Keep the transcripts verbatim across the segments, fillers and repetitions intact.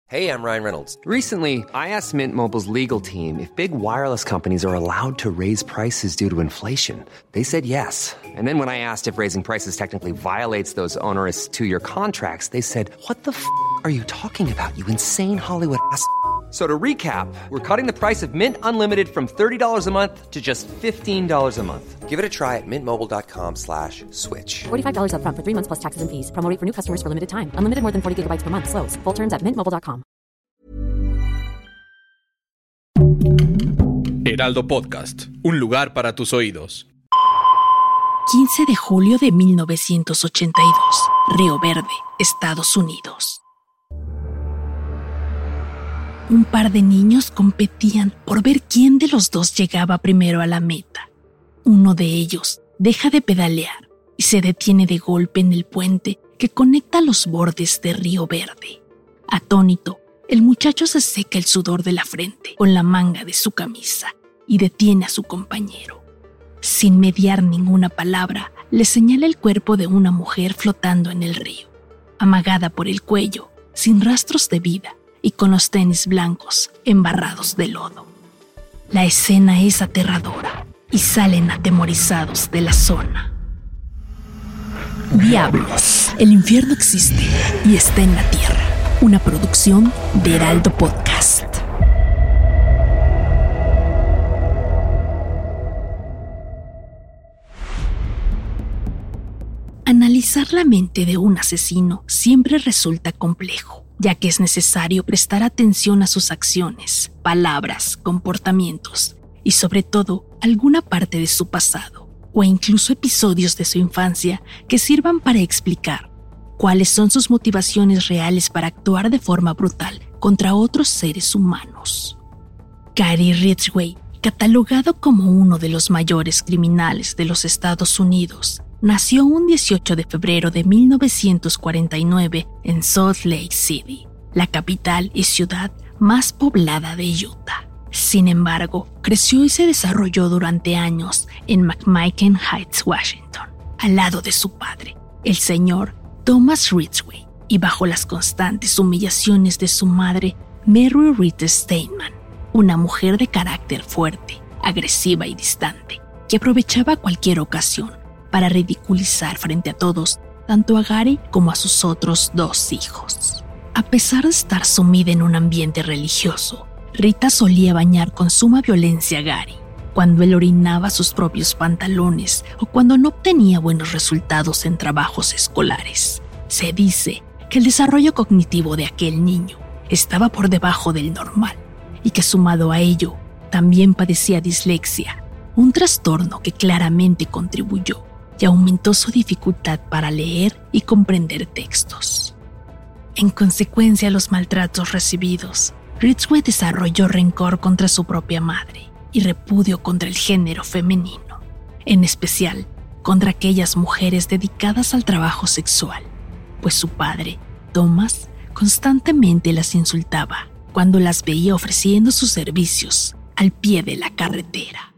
Hey, I'm Ryan Reynolds. Recently, I asked Mint Mobile's legal team if big wireless companies are allowed to raise prices due to inflation. They said yes. And then when I asked if raising prices technically violates those onerous two-year contracts, they said, what the f*** are you talking about, you insane Hollywood ass f- So to recap, we're cutting the price of Mint Unlimited from thirty dollars a month to just fifteen dollars a month. Give it a try at mintmobile.com slash switch. forty-five dollars up front for three months plus taxes and fees. Promo rate for new customers for limited time. Unlimited more than forty gigabytes per month. Slows full terms at mint mobile dot com. Heraldo Podcast, un lugar para tus oídos. quince de julio de mil novecientos ochenta y dos, Río Verde, Estados Unidos. Un par de niños competían por ver quién de los dos llegaba primero a la meta. Uno de ellos deja de pedalear y se detiene de golpe en el puente que conecta los bordes de Río Verde. Atónito, el muchacho se seca el sudor de la frente con la manga de su camisa y detiene a su compañero. Sin mediar ninguna palabra, le señala el cuerpo de una mujer flotando en el río, amagada por el cuello, sin rastros de vida y con los tenis blancos embarrados de lodo. La escena es aterradora y salen atemorizados de la zona. Diablos, el infierno existe y está en la tierra. Una producción de Heraldo Podcast. Analizar la mente de un asesino siempre resulta complejo, ya que es necesario prestar atención a sus acciones, palabras, comportamientos y sobre todo alguna parte de su pasado o incluso episodios de su infancia que sirvan para explicar cuáles son sus motivaciones reales para actuar de forma brutal contra otros seres humanos. Gary Ridgway, catalogado como uno de los mayores criminales de los Estados Unidos, nació un dieciocho de febrero de mil novecientos cuarenta y nueve en Salt Lake City, la capital y ciudad más poblada de Utah. Sin embargo, creció y se desarrolló durante años en McMicken Heights, Washington, al lado de su padre, el señor Thomas Ridgway, y bajo las constantes humillaciones de su madre, Mary Reed Steinman, una mujer de carácter fuerte, agresiva y distante, que aprovechaba cualquier ocasión para ridiculizar frente a todos, tanto a Gary como a sus otros dos hijos. A pesar de estar sumida en un ambiente religioso, Rita solía bañar con suma violencia a Gary, cuando él orinaba sus propios pantalones o cuando no obtenía buenos resultados en trabajos escolares. Se dice que el desarrollo cognitivo de aquel niño estaba por debajo del normal y que sumado a ello, también padecía dislexia, un trastorno que claramente contribuyó y aumentó su dificultad para leer y comprender textos. En consecuencia a los maltratos recibidos, Ridgway desarrolló rencor contra su propia madre y repudio contra el género femenino, en especial contra aquellas mujeres dedicadas al trabajo sexual, pues su padre, Thomas, constantemente las insultaba cuando las veía ofreciendo sus servicios al pie de la carretera.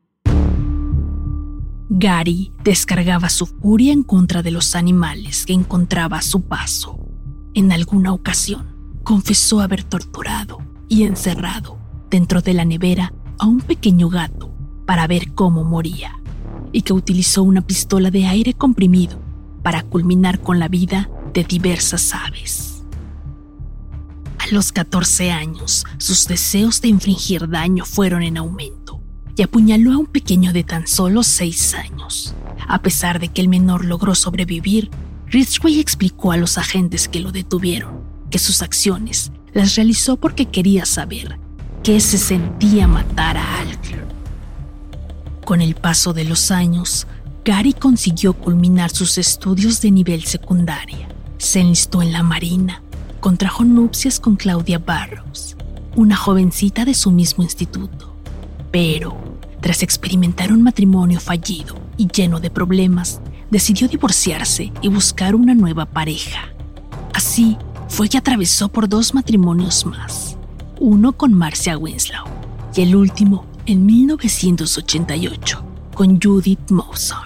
Gary descargaba su furia en contra de los animales que encontraba a su paso. En alguna ocasión, confesó haber torturado y encerrado dentro de la nevera a un pequeño gato para ver cómo moría, y que utilizó una pistola de aire comprimido para culminar con la vida de diversas aves. A los catorce años, sus deseos de infligir daño fueron en aumento y apuñaló a un pequeño de tan solo seis años. A pesar de que el menor logró sobrevivir, Ridgway explicó a los agentes que lo detuvieron que sus acciones las realizó porque quería saber qué se sentía matar a alguien. Con el paso de los años, Gary consiguió culminar sus estudios de nivel secundaria. Se enlistó en la Marina, contrajo nupcias con Claudia Barrows, una jovencita de su mismo instituto. Pero, tras experimentar un matrimonio fallido y lleno de problemas, decidió divorciarse y buscar una nueva pareja. Así fue que atravesó por dos matrimonios más, uno con Marcia Winslow y el último en mil novecientos ochenta y ocho con Judith Mawson.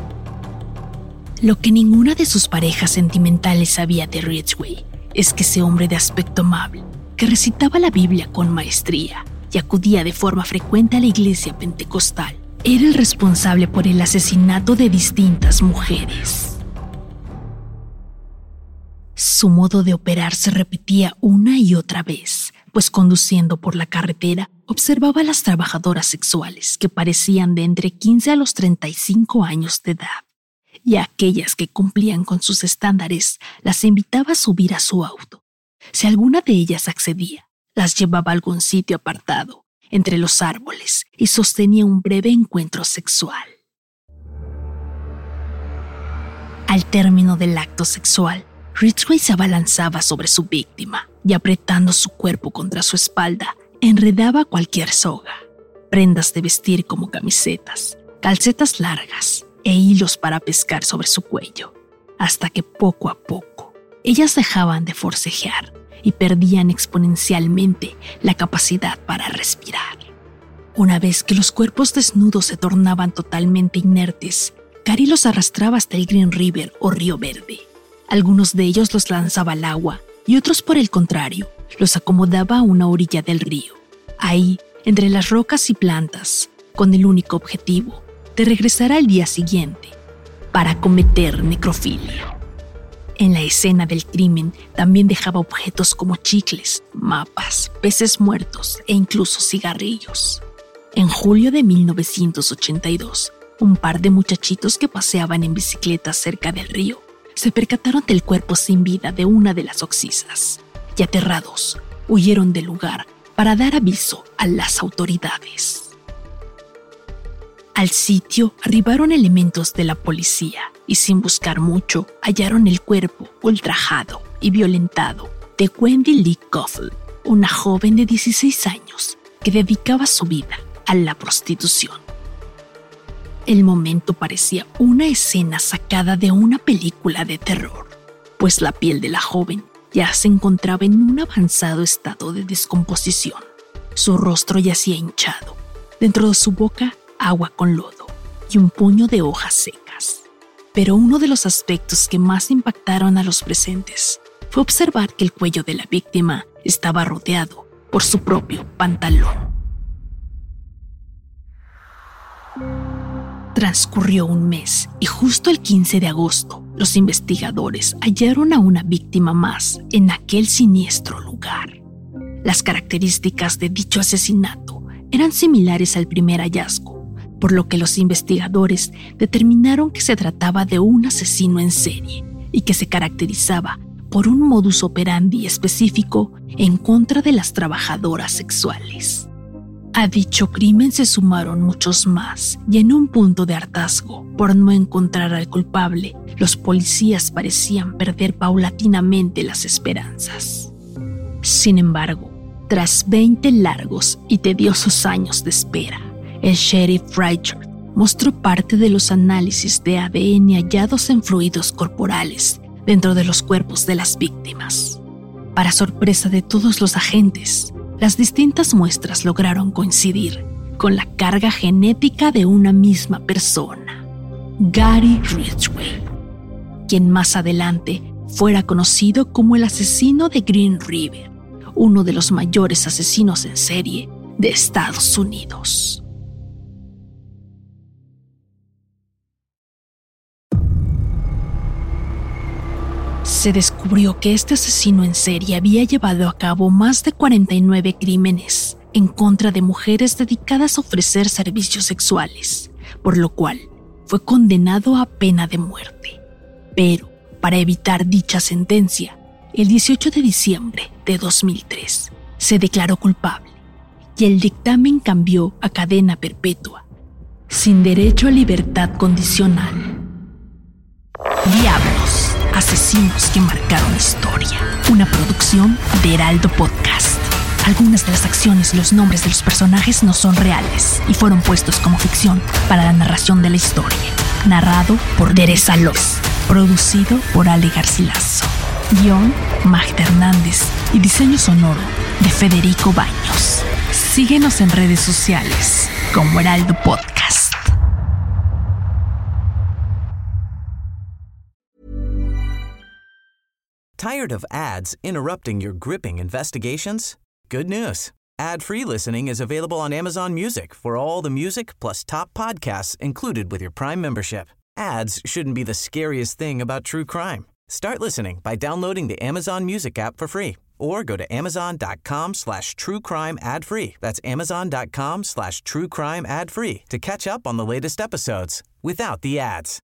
Lo que ninguna de sus parejas sentimentales sabía de Ridgway es que ese hombre de aspecto amable que recitaba la Biblia con maestría y acudía de forma frecuente a la iglesia pentecostal, era el responsable por el asesinato de distintas mujeres. Su modo de operar se repetía una y otra vez, pues conduciendo por la carretera observaba a las trabajadoras sexuales que parecían de entre quince a los treinta y cinco años de edad, y a aquellas que cumplían con sus estándares las invitaba a subir a su auto. Si alguna de ellas accedía, las llevaba a algún sitio apartado, entre los árboles, y sostenía un breve encuentro sexual. Al término del acto sexual, Ridgway se abalanzaba sobre su víctima y, apretando su cuerpo contra su espalda, enredaba cualquier soga, prendas de vestir como camisetas, calcetas largas e hilos para pescar sobre su cuello, hasta que poco a poco ellas dejaban de forcejear y perdían exponencialmente la capacidad para respirar. Una vez que los cuerpos desnudos se tornaban totalmente inertes, Gary los arrastraba hasta el Green River o Río Verde. Algunos de ellos los lanzaba al agua y otros, por el contrario, los acomodaba a una orilla del río. Ahí, entre las rocas y plantas, con el único objetivo de regresar al día siguiente para cometer necrofilia. En la escena del crimen también dejaba objetos como chicles, mapas, peces muertos e incluso cigarrillos. En julio de mil novecientos ochenta y dos, un par de muchachitos que paseaban en bicicleta cerca del río se percataron del cuerpo sin vida de una de las occisas y, aterrados, huyeron del lugar para dar aviso a las autoridades. Al sitio arribaron elementos de la policía y, sin buscar mucho, hallaron el cuerpo ultrajado y violentado de Wendy Lee Koffel, una joven de dieciséis años que dedicaba su vida a la prostitución. El momento parecía una escena sacada de una película de terror, pues la piel de la joven ya se encontraba en un avanzado estado de descomposición. Su rostro yacía hinchado, dentro de su boca agua con lodo y un puño de hojas secas. Pero uno de los aspectos que más impactaron a los presentes fue observar que el cuello de la víctima estaba rodeado por su propio pantalón. Transcurrió un mes y justo el quince de agosto, los investigadores hallaron a una víctima más en aquel siniestro lugar. Las características de dicho asesinato eran similares al primer hallazgo, por lo que los investigadores determinaron que se trataba de un asesino en serie y que se caracterizaba por un modus operandi específico en contra de las trabajadoras sexuales. A dicho crimen se sumaron muchos más, y en un punto de hartazgo por no encontrar al culpable, los policías parecían perder paulatinamente las esperanzas. Sin embargo, tras veinte largos y tediosos años de espera, el sheriff Richard mostró parte de los análisis de A D N hallados en fluidos corporales dentro de los cuerpos de las víctimas. Para sorpresa de todos los agentes, las distintas muestras lograron coincidir con la carga genética de una misma persona, Gary Ridgway, quien más adelante fuera conocido como el asesino de Green River, uno de los mayores asesinos en serie de Estados Unidos. Se descubrió que este asesino en serie había llevado a cabo más de cuarenta y nueve crímenes en contra de mujeres dedicadas a ofrecer servicios sexuales, por lo cual fue condenado a pena de muerte. Pero, para evitar dicha sentencia, el dieciocho de diciembre de dos mil tres se declaró culpable y el dictamen cambió a cadena perpetua, sin derecho a libertad condicional. Diablos, asesinos que marcaron historia. Una producción de Heraldo Podcast. Algunas de las acciones y los nombres de los personajes no son reales y fueron puestos como ficción para la narración de la historia. Narrado por Teresa López. Producido por Ale Garcilaso. Guión, Magda Hernández. Y diseño sonoro de Federico Baños. Síguenos en redes sociales como Heraldo Podcast. Tired of ads interrupting your gripping investigations? Good news. Ad-free listening is available on Amazon Music for all the music plus top podcasts included with your Prime membership. Ads shouldn't be the scariest thing about true crime. Start listening by downloading the Amazon Music app for free or go to amazon.com slash true crime ad free. That's amazon.com slash true crime ad free to catch up on the latest episodes without the ads.